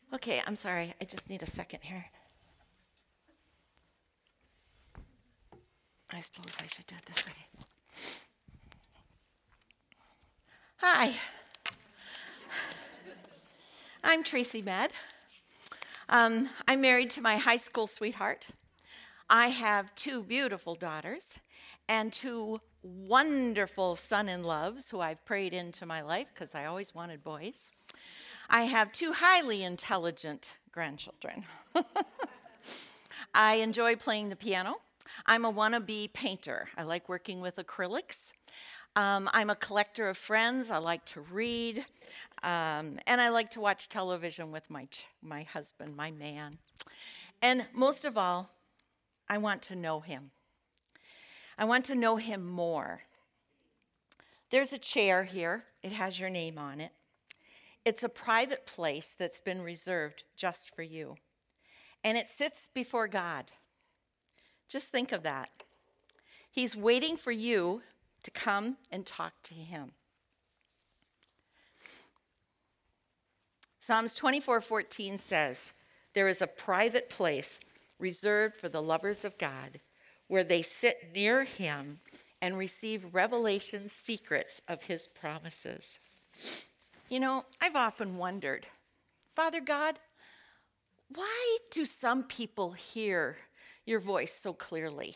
Okay, I'm sorry. I just need a second here. I suppose I should do it this way. Hi, I'm Tracy Med. I'm married to my high school sweetheart. I have two beautiful daughters and two wonderful son-in-laws who I've prayed into my life because I always wanted boys. I have two highly intelligent grandchildren. I enjoy playing the piano. I'm a wannabe painter. I like working with acrylics. I'm a collector of friends. I like to read. And I like to watch television with my husband, my man. And most of all, I want to know him. I want to know him more. There's a chair here. It has your name on it. It's a private place that's been reserved just for you. And it sits before God. Just think of that. He's waiting for you to come and talk to him. Psalms 24:14 says, "There is a private place reserved for the lovers of God, where they sit near him and receive revelation secrets of his promises." You know, I've often wondered, Father God, why do some people hear your voice so clearly?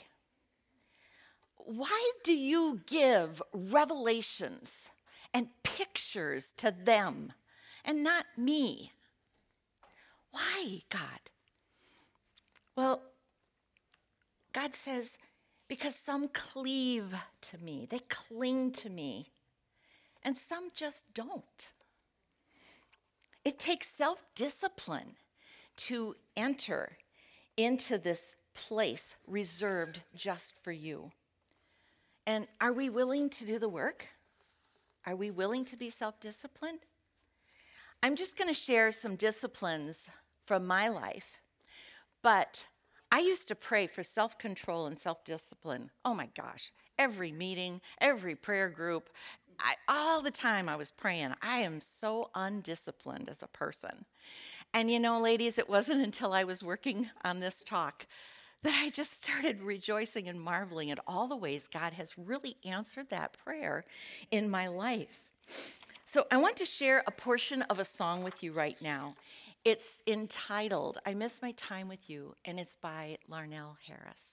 Why do you give revelations and pictures to them and not me? Why, God? Well, God says, because some cleave to me, they cling to me, and some just don't. It takes self-discipline to enter into this place reserved just for you. And are we willing to do the work? Are we willing to be self-disciplined? I'm just going to share some disciplines from my life, but I used to pray for self-control and self-discipline. Oh my gosh, every meeting, every prayer group, all the time I was praying. I am so undisciplined as a person. And you know, ladies, it wasn't until I was working on this talk that I just started rejoicing and marveling at all the ways God has really answered that prayer in my life. So I want to share a portion of a song with you right now. It's entitled, "I Miss My Time With You," and it's by Larnell Harris.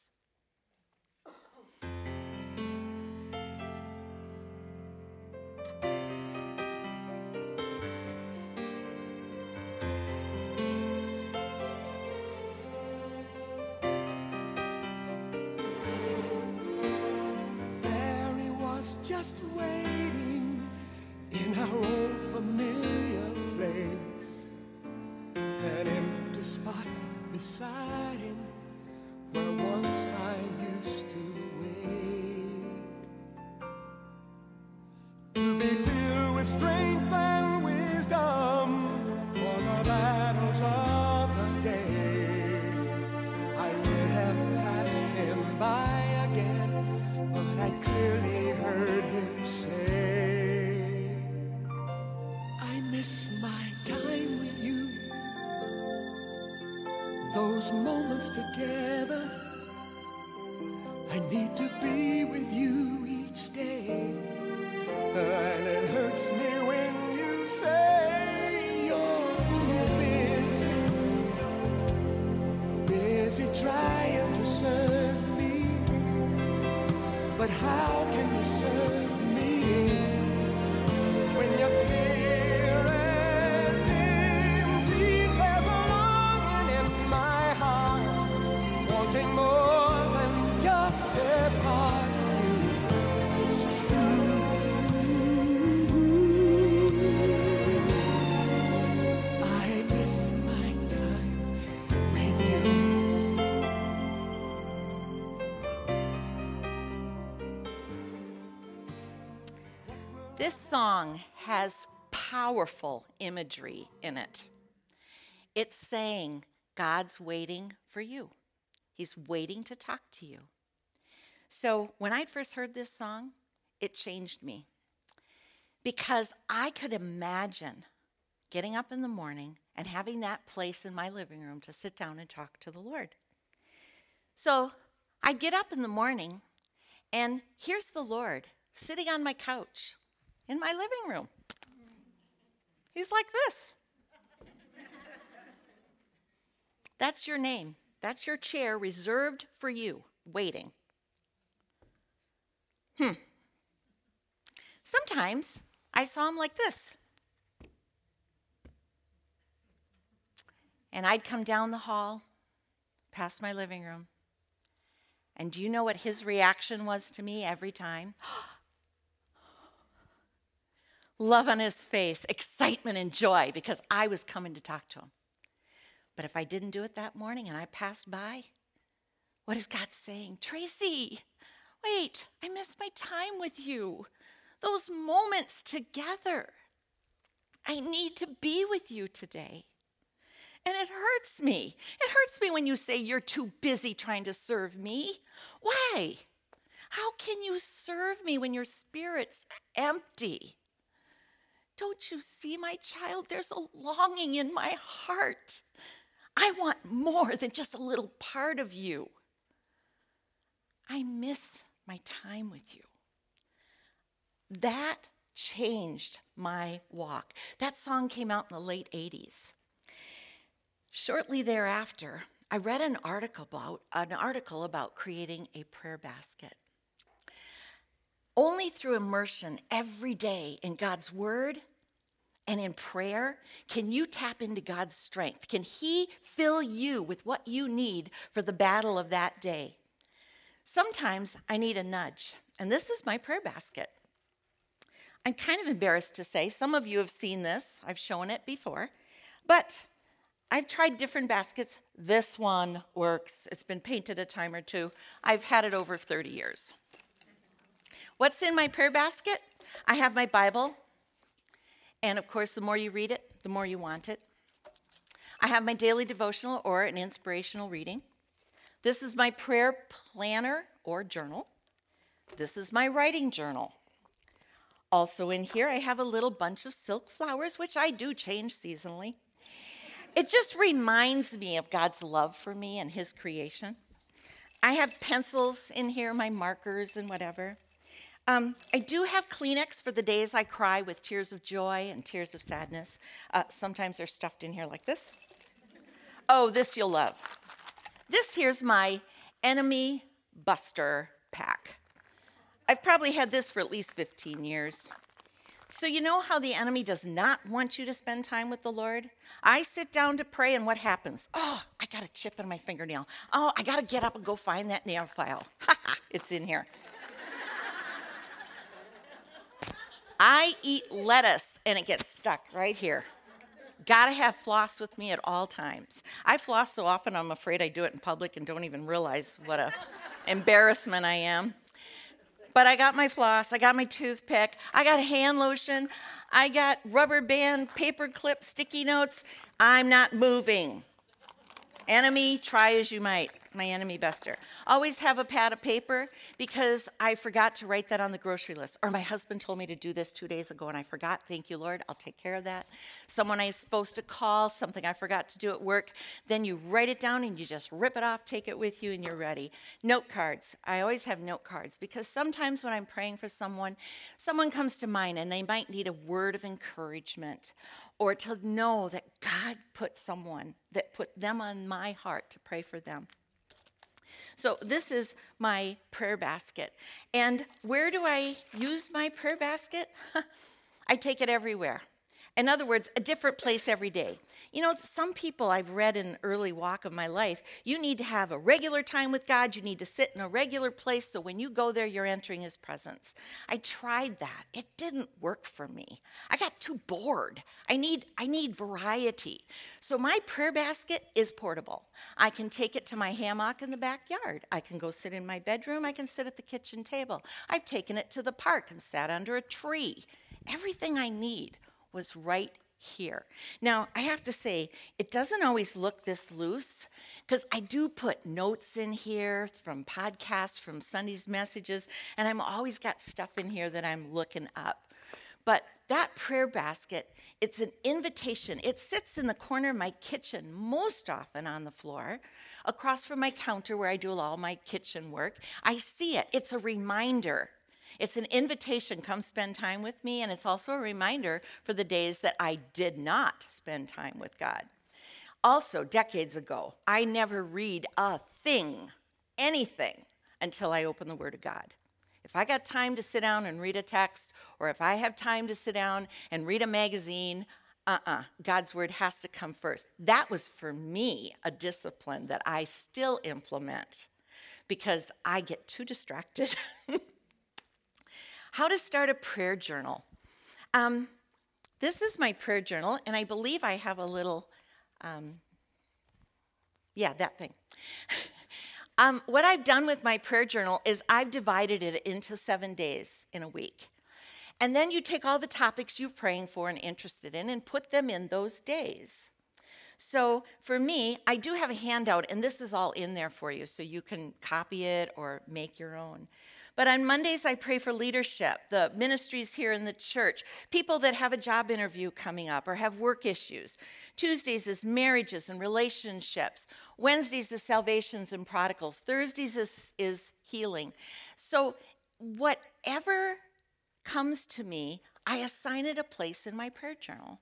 There he was, just waiting in our old familiar place, an empty spot beside him where once I used to wait, to be filled with strength and wisdom for the battles of the day. I would have passed him by again, but I clearly heard him say, "I miss my time with you, those moments together. I need to be with you each day, and it hurts me when you say you're too busy trying to serve me. But how can you serve me when your spirit's empty? There's a longing in my heart, wanting more than just a part of you. It's true. I miss my time with you." This song has powerful imagery in it. It's saying God's waiting for you. He's waiting to talk to you. So when I first heard this song, it changed me because I could imagine getting up in the morning and having that place in my living room to sit down and talk to the Lord. So I get up in the morning, and here's the Lord sitting on my couch in my living room. He's like this. That's your name. That's your chair reserved for you, waiting. Sometimes I saw him like this. And I'd come down the hall, past my living room. And do you know what his reaction was to me every time? Love on his face, excitement and joy, because I was coming to talk to him. But if I didn't do it that morning and I passed by, what is God saying? Tracy, wait, I missed my time with you. Those moments together. I need to be with you today. And it hurts me. It hurts me when you say you're too busy trying to serve me. Why? How can you serve me when your spirit's empty? Don't you see, my child? There's a longing in my heart. I want more than just a little part of you. I miss my time with you. That changed my walk. That song came out in the late 80s. Shortly thereafter, I read an article about creating a prayer basket. Only through immersion every day in God's word and in prayer can you tap into God's strength. Can he fill you with what you need for the battle of that day? Sometimes I need a nudge, and this is my prayer basket. I'm kind of embarrassed to say, some of you have seen this. I've shown it before, but I've tried different baskets. This one works. It's been painted a time or two. I've had it over 30 years. What's in my prayer basket? I have my Bible. And of course, the more you read it, the more you want it. I have my daily devotional or an inspirational reading. This is my prayer planner or journal. This is my writing journal. Also in here, I have a little bunch of silk flowers, which I do change seasonally. It just reminds me of God's love for me and his creation. I have pencils in here, my markers and whatever. I do have Kleenex for the days I cry with tears of joy and tears of sadness. Sometimes they're stuffed in here like this. Oh, this you'll love. This here's my Enemy Buster pack. I've probably had this for at least 15 years. So you know how the enemy does not want you to spend time with the Lord? I sit down to pray, and what happens? Oh, I got a chip in my fingernail. Oh, I got to get up and go find that nail file. It's in here. I eat lettuce, and it gets stuck right here. Got to have floss with me at all times. I floss so often, I'm afraid I do it in public and don't even realize what a embarrassment I am. But I got my floss, I got my toothpick, I got hand lotion, I got rubber band, paper clip, sticky notes. I'm not moving. Enemy, try as you might. My enemy buster. Always have a pad of paper because I forgot to write that on the grocery list. Or my husband told me to do this 2 days ago and I forgot. Thank you, Lord. I'll take care of that. Someone I'm supposed to call, something I forgot to do at work. Then you write it down and you just rip it off, take it with you, and you're ready. Note cards. I always have note cards because sometimes when I'm praying for someone comes to mind and they might need a word of encouragement or to know that God put them on my heart to pray for them. So this is my prayer basket. And where do I use my prayer basket? I take it everywhere. In other words, a different place every day. You know, some people I've read in early walk of my life, you need to have a regular time with God. You need to sit in a regular place so when you go there, you're entering his presence. I tried that. It didn't work for me. I got too bored. I need variety. So my prayer basket is portable. I can take it to my hammock in the backyard. I can go sit in my bedroom. I can sit at the kitchen table. I've taken it to the park and sat under a tree. Everything I need was right here. Now, I have to say, it doesn't always look this loose because I do put notes in here from podcasts, from Sunday's messages, and I've always got stuff in here that I'm looking up. But that prayer basket, it's an invitation. It sits in the corner of my kitchen, most often on the floor, across from my counter where I do all my kitchen work. I see it. It's a reminder. It's an invitation, come spend time with me, and it's also a reminder for the days that I did not spend time with God. Also, decades ago, I never read a thing, anything, until I open the Word of God. If I got time to sit down and read a text, or if I have time to sit down and read a magazine, God's Word has to come first. That was, for me, a discipline that I still implement because I get too distracted. How to start a prayer journal. This is my prayer journal, and I believe I have a little, that thing. What I've done with my prayer journal is I've divided it into 7 days in a week. And then you take all the topics you're praying for and interested in and put them in those days. So for me, I do have a handout, and this is all in there for you, so you can copy it or make your own. But on Mondays, I pray for leadership, the ministries here in the church, people that have a job interview coming up or have work issues. Tuesdays is marriages and relationships. Wednesdays is salvations and prodigals. Thursdays is healing. So whatever comes to me, I assign it a place in my prayer journal.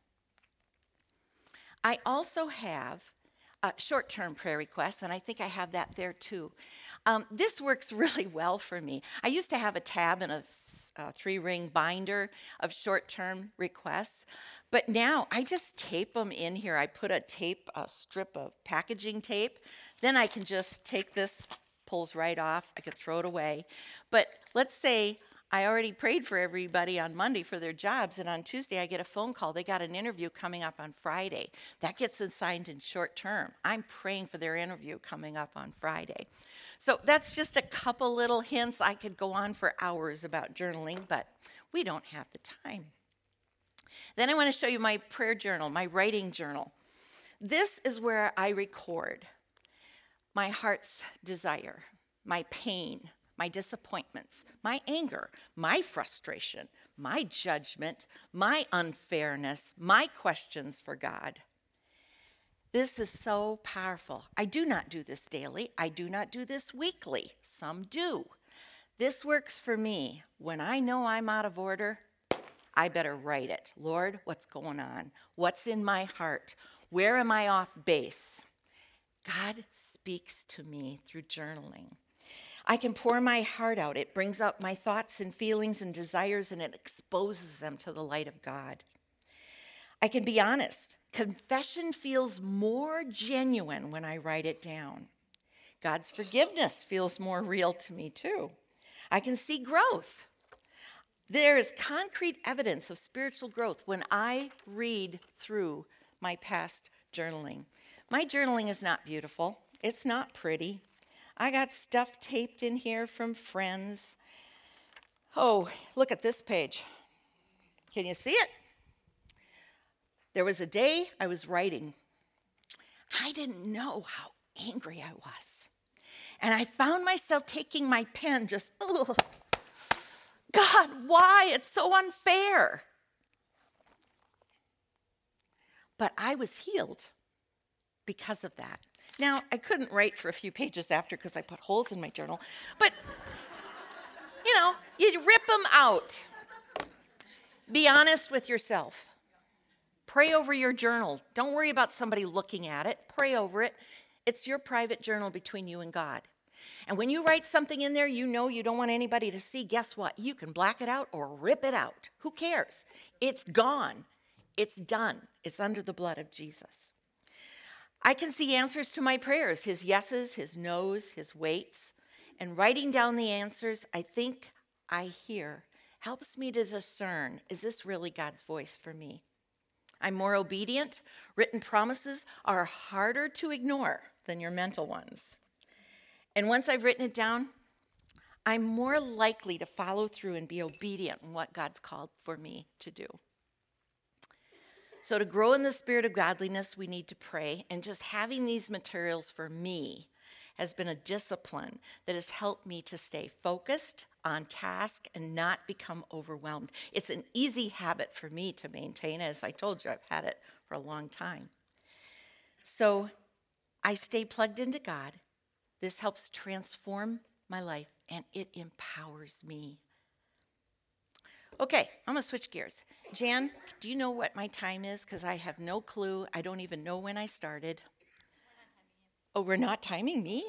I also have short-term prayer requests, and I think I have that there too. This works really well for me. I used to have a tab and a 3-ring binder of short-term requests, but now I just tape them in here. I put a strip of packaging tape. Then I can just take this, pulls right off. I could throw it away. But let's say I already prayed for everybody on Monday for their jobs, and on Tuesday I get a phone call. They got an interview coming up on Friday. That gets assigned in short term. I'm praying for their interview coming up on Friday. So that's just a couple little hints. I could go on for hours about journaling, but we don't have the time. Then I want to show you my prayer journal, my writing journal. This is where I record my heart's desire, my pain, my disappointments, my anger, my frustration, my judgment, my unfairness, my questions for God. This is so powerful. I do not do this daily. I do not do this weekly. Some do. This works for me. When I know I'm out of order, I better write it. Lord, what's going on? What's in my heart? Where am I off base? God speaks to me through journaling. I can pour my heart out. It brings up my thoughts and feelings and desires, and it exposes them to the light of God. I can be honest. Confession feels more genuine when I write it down. God's forgiveness feels more real to me, too. I can see growth. There is concrete evidence of spiritual growth when I read through my past journaling. My journaling is not beautiful. It's not pretty. I got stuff taped in here from friends. Oh, look at this page. Can you see it? There was a day I was writing. I didn't know how angry I was. And I found myself taking my pen just, God, why? It's so unfair. But I was healed because of that. Now, I couldn't write for a few pages after because I put holes in my journal. But, you rip them out. Be honest with yourself. Pray over your journal. Don't worry about somebody looking at it. Pray over it. It's your private journal between you and God. And when you write something in there you don't want anybody to see, guess what? You can black it out or rip it out. Who cares? It's gone. It's done. It's under the blood of Jesus. I can see answers to my prayers, his yeses, his nos, his waits. And writing down the answers I think I hear helps me to discern, is this really God's voice for me? I'm more obedient. Written promises are harder to ignore than your mental ones. And once I've written it down, I'm more likely to follow through and be obedient in what God's called for me to do. So to grow in the spirit of godliness, we need to pray. And just having these materials for me has been a discipline that has helped me to stay focused on task and not become overwhelmed. It's an easy habit for me to maintain. As I told you, I've had it for a long time. So I stay plugged into God. This helps transform my life, and it empowers me. Okay, I'm going to switch gears. Jan, do you know what my time is? Because I have no clue. I don't even know when I started. Oh, we're not timing me?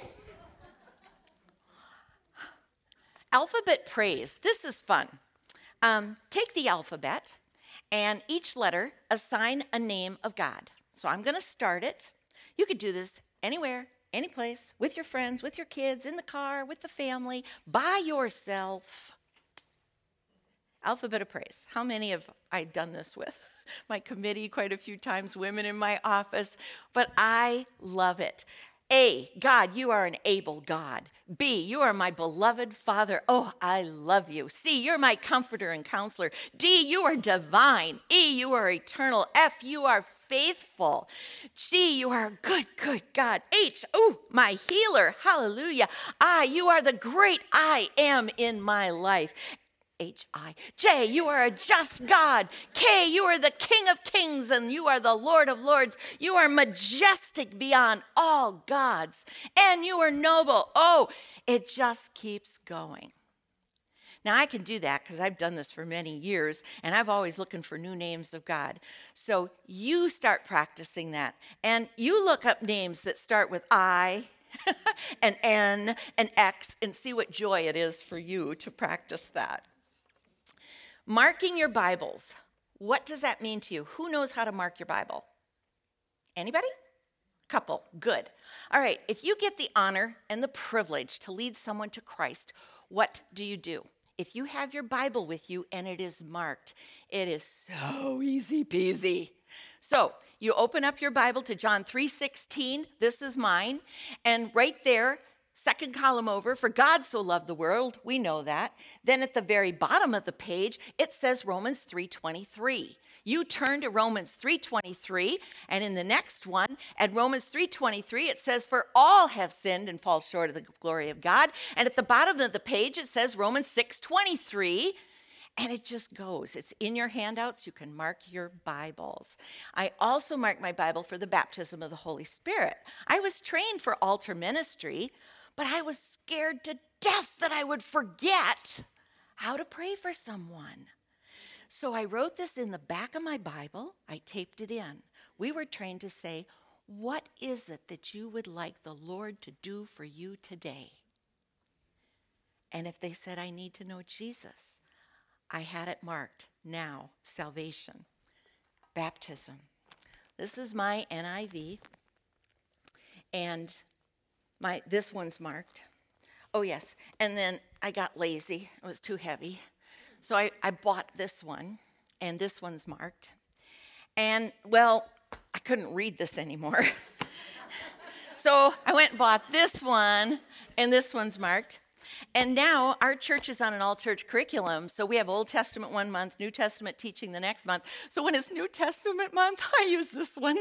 Alphabet praise. This is fun. Take the alphabet, and each letter assign a name of God. So I'm going to start it. You could do this anywhere, any place, with your friends, with your kids, in the car, with the family, by yourself. Alphabet of praise. How many have I done this with? My committee quite a few times, women in my office, but I love it. A, God, you are an able God. B, you are my beloved Father. Oh, I love you. C, you're my comforter and counselor. D, you are divine. E, you are eternal. F, you are faithful. G, you are a good, good God. H, oh, my healer. Hallelujah. I, you are the great I am in my life. H-I. J, you are a just God. K, you are the King of kings and you are the Lord of lords. You are majestic beyond all gods and you are noble. Oh, it just keeps going. Now, I can do that because I've done this for many years and I've always looking for new names of God. So you start practicing that and you look up names that start with I, and N, and X and see what joy it is for you to practice that. Marking your Bibles. What does that mean to you? Who knows how to mark your Bible? Anybody? Couple. Good. All right. If you get the honor and the privilege to lead someone to Christ, what do? If you have your Bible with you and it is marked, it is so easy peasy. So you open up your Bible to John 3:16. This is mine. And right there, second column over, for God so loved the world, we know that. Then at the very bottom of the page, it says Romans 3:23. You turn to Romans 3:23, and in the next one, at Romans 3:23, it says, for all have sinned and fall short of the glory of God. And at the bottom of the page, it says Romans 6:23. And it just goes. It's in your handouts. You can mark your Bibles. I also mark my Bible for the baptism of the Holy Spirit. I was trained for altar ministry, but I was scared to death that I would forget how to pray for someone. So I wrote this in the back of my Bible. I taped it in. We were trained to say, what is it that you would like the Lord to do for you today? And if they said, I need to know Jesus, I had it marked. Now, salvation, baptism. This is my NIV, and this one's marked. Oh, yes. And then I got lazy. It was too heavy. So I bought this one, and this one's marked. And, well, I couldn't read this anymore. So I went and bought this one, and this one's marked. And now our church is on an all-church curriculum, so we have Old Testament one month, New Testament teaching the next month. So when it's New Testament month, I use this one.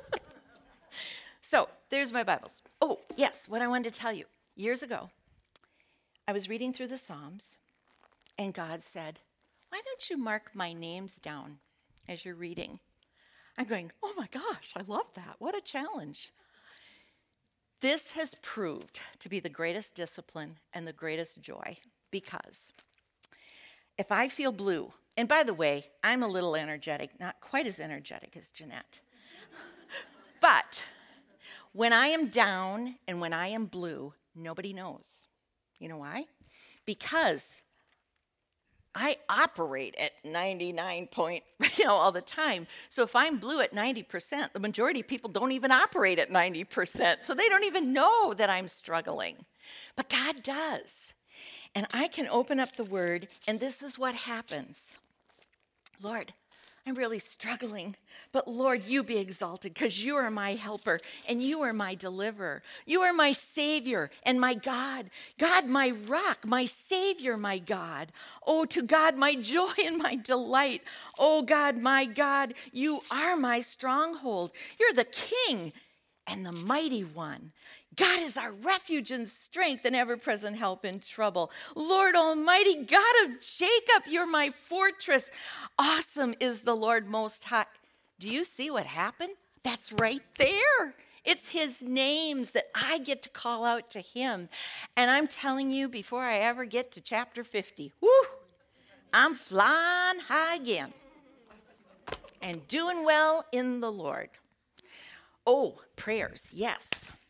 So there's my Bibles. Oh, yes, what I wanted to tell you. Years ago, I was reading through the Psalms, and God said, why don't you mark my names down as you're reading? I'm going, oh my gosh, I love that. What a challenge. This has proved to be the greatest discipline and the greatest joy because if I feel blue, and by the way, I'm a little energetic, not quite as energetic as Jeanette, but when I am down and when I am blue, nobody knows. You know why? Because I operate at 99 point, all the time. So if I'm blue at 90%, the majority of people don't even operate at 90%. So they don't even know that I'm struggling. But God does. And I can open up the Word, and this is what happens. Lord, I'm really struggling, but Lord, you be exalted because you are my helper and you are my deliverer. You are my Savior and my God. God, my rock, my Savior, my God. Oh, to God, my joy and my delight. Oh, God, my God, you are my stronghold. You're the King and the mighty one. God is our refuge and strength and ever-present help in trouble. Lord Almighty, God of Jacob, you're my fortress. Awesome is the Lord Most High. Do you see what happened? That's right there. It's his names that I get to call out to him. And I'm telling you, before I ever get to chapter 50, I'm flying high again and doing well in the Lord. Oh, prayers, yes.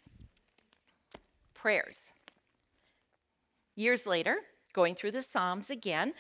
Prayers. Years later, going through the Psalms again,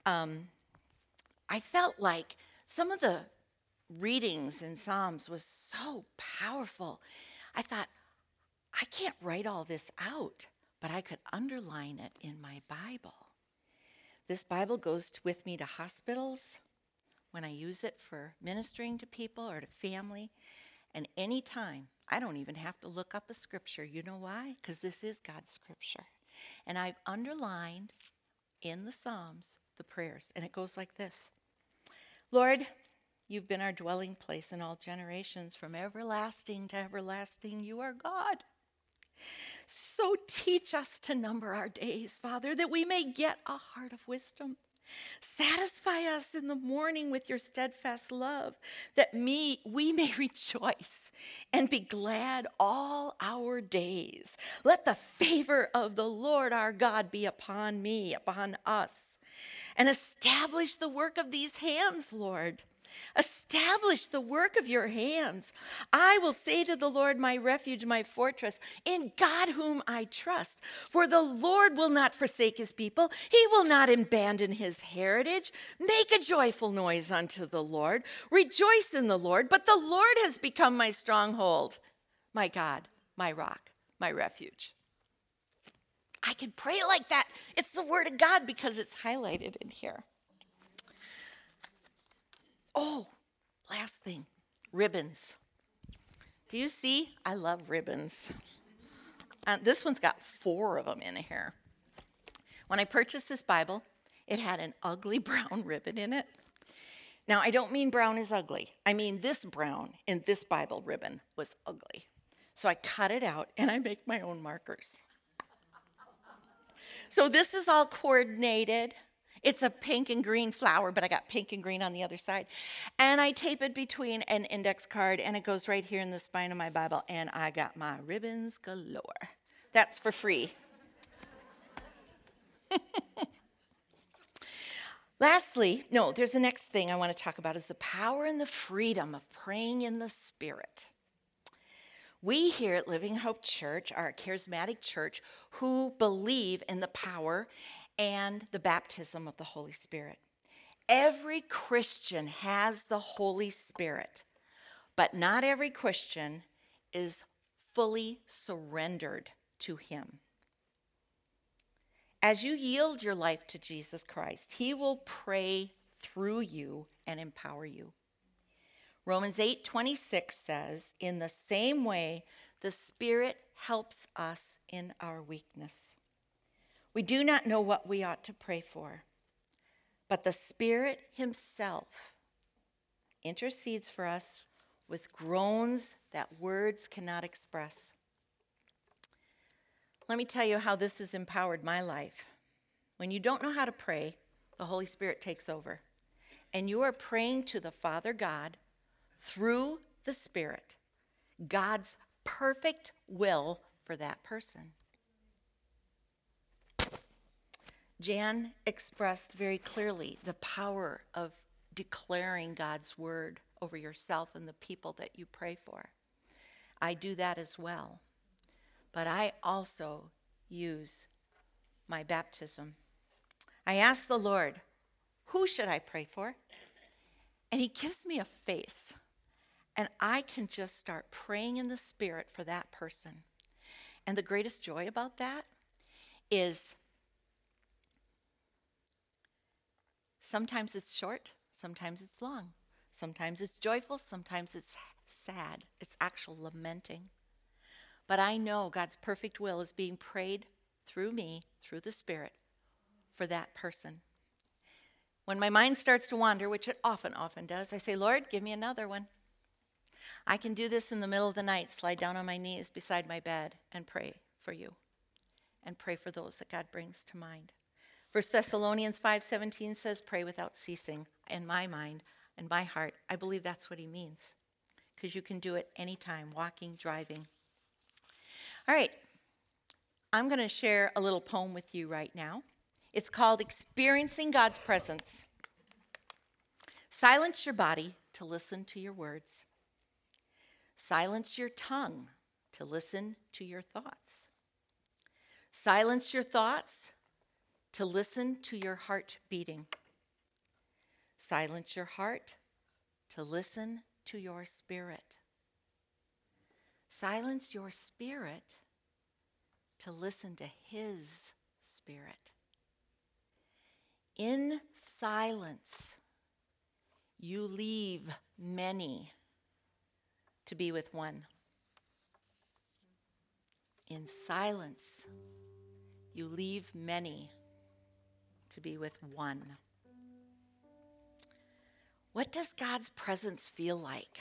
I felt like some of the readings in Psalms was so powerful. I thought, I can't write all this out, but I could underline it in my Bible. This Bible goes with me to hospitals when I use it for ministering to people or to family. And anytime, I don't even have to look up a scripture. You know why? Because this is God's scripture. And I've underlined in the Psalms the prayers. And it goes like this. Lord, you've been our dwelling place in all generations. From everlasting to everlasting, you are God. So teach us to number our days, Father, that we may get a heart of wisdom. Satisfy us in the morning with your steadfast love, that we may rejoice and be glad all our days. Let the favor of the Lord our God be upon me, upon us, and establish the work of these hands, Lord. Establish the work of your hands. I will say to the Lord, my refuge, my fortress, in God whom I trust. For the Lord will not forsake his people. He will not abandon his heritage. Make a joyful noise unto the Lord. Rejoice in the Lord. But the Lord has become my stronghold, my God, my rock, my refuge. I can pray like that. It's the word of God because it's highlighted in here. Oh, last thing, ribbons. Do you see? I love ribbons. This one's got 4 of them in here. When I purchased this Bible, it had an ugly brown ribbon in it. Now, I don't mean brown is ugly. I mean this brown in this Bible ribbon was ugly. So I cut it out and I make my own markers. So this is all coordinated. It's a pink and green flower, but I got pink and green on the other side. And I tape it between an index card, and it goes right here in the spine of my Bible, and I got my ribbons galore. That's for free. Lastly, there's the next thing I want to talk about is the power and the freedom of praying in the Spirit. We here at Living Hope Church are a charismatic church who believe in the power and the baptism of the Holy Spirit. Every Christian has the Holy Spirit, but not every Christian is fully surrendered to him. As you yield your life to Jesus Christ, he will pray through you and empower you. Romans 8:26 says, in the same way, the Spirit helps us in our weakness. We do not know what we ought to pray for, but the Spirit himself intercedes for us with groans that words cannot express. Let me tell you how this has empowered my life. When you don't know how to pray, the Holy Spirit takes over, and you are praying to the Father God through the Spirit, God's perfect will for that person. Jan expressed very clearly the power of declaring God's word over yourself and the people that you pray for. I do that as well. But I also use my baptism. I ask the Lord, who should I pray for? And he gives me a face. And I can just start praying in the Spirit for that person. And the greatest joy about that is sometimes it's short, sometimes it's long. Sometimes it's joyful, sometimes it's sad. It's actual lamenting. But I know God's perfect will is being prayed through me, through the Spirit, for that person. When my mind starts to wander, which it often does, I say, Lord, give me another one. I can do this in the middle of the night, slide down on my knees beside my bed and pray for you and pray for those that God brings to mind. 1 Thessalonians 5:17 says, pray without ceasing. In my mind and my heart, I believe that's what he means, because you can do it anytime, walking, driving. All right, I'm going to share a little poem with you right now. It's called Experiencing God's Presence. Silence your body to listen to your words. Silence your tongue to listen to your thoughts. Silence your thoughts to listen to your heart beating. Silence your heart to listen to your spirit. Silence your spirit to listen to his spirit. In silence, you leave many to be with one. In silence, you leave many to be with one. What does God's presence feel like?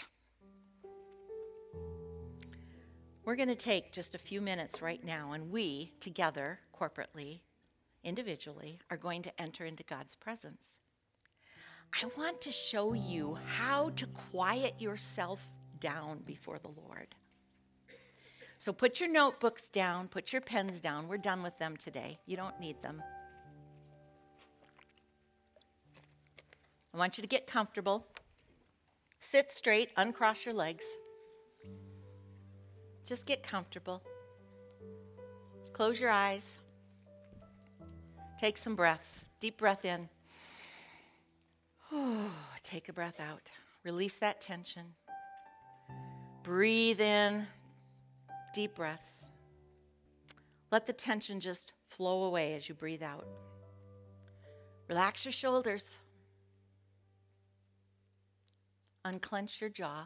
We're going to take just a few minutes right now, and we, together, corporately, individually, are going to enter into God's presence. I want to show you how to quiet yourself down before the Lord. So put your notebooks down, put your pens down. We're done with them today. You don't need them. I want you to get comfortable. Sit straight, uncross your legs. Just get comfortable. Close your eyes. Take some breaths. Deep breath in. Take a breath out. Release that tension. Breathe in. Deep breaths. Let the tension just flow away as you breathe out. Relax your shoulders. Unclench your jaw.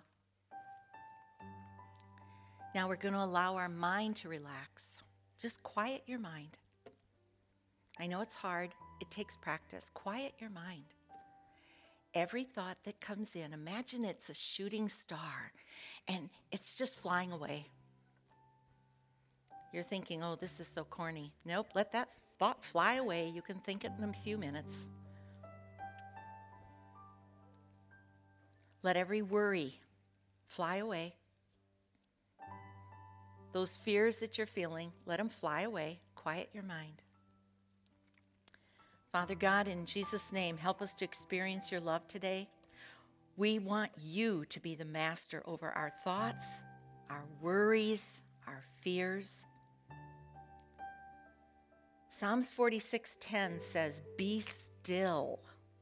Now we're going to allow our mind to relax. Just quiet your mind. I know it's hard. It takes practice. Quiet your mind. Every thought that comes in, imagine it's a shooting star and it's just flying away. You're thinking, oh, this is so corny. Nope, let that thought fly away. You can think it in a few minutes. Let every worry fly away. Those fears that you're feeling, let them fly away. Quiet your mind. Father God, in Jesus' name, help us to experience your love today. We want you to be the master over our thoughts, our worries, our fears. Psalms 46:10 says, be still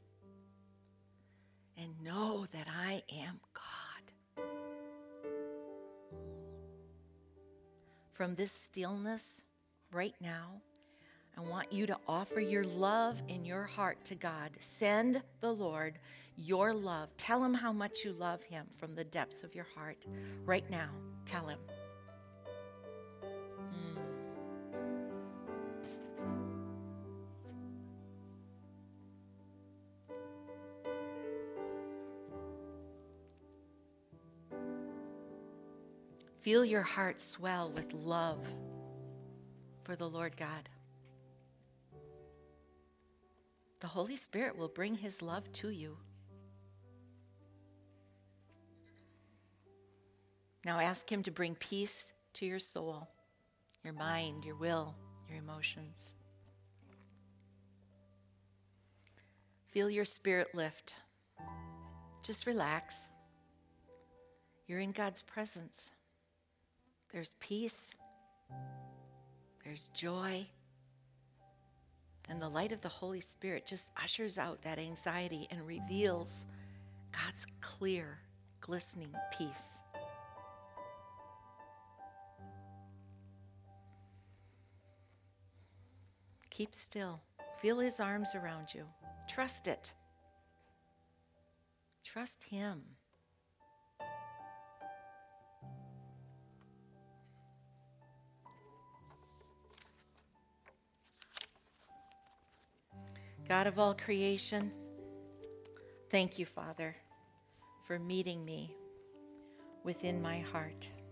and know that I am God. From this stillness right now, I want you to offer your love in your heart to God. Send the Lord your love. Tell him how much you love him from the depths of your heart. Right now, tell him. Feel your heart swell with love for the Lord God. The Holy Spirit will bring his love to you. Now ask him to bring peace to your soul, your mind, your will, your emotions. Feel your spirit lift. Just relax. You're in God's presence. There's peace. There's joy. And the light of the Holy Spirit just ushers out that anxiety and reveals God's clear, glistening peace. Keep still. Feel his arms around you. Trust it. Trust him. God of all creation, thank you, Father, for meeting me within my heart.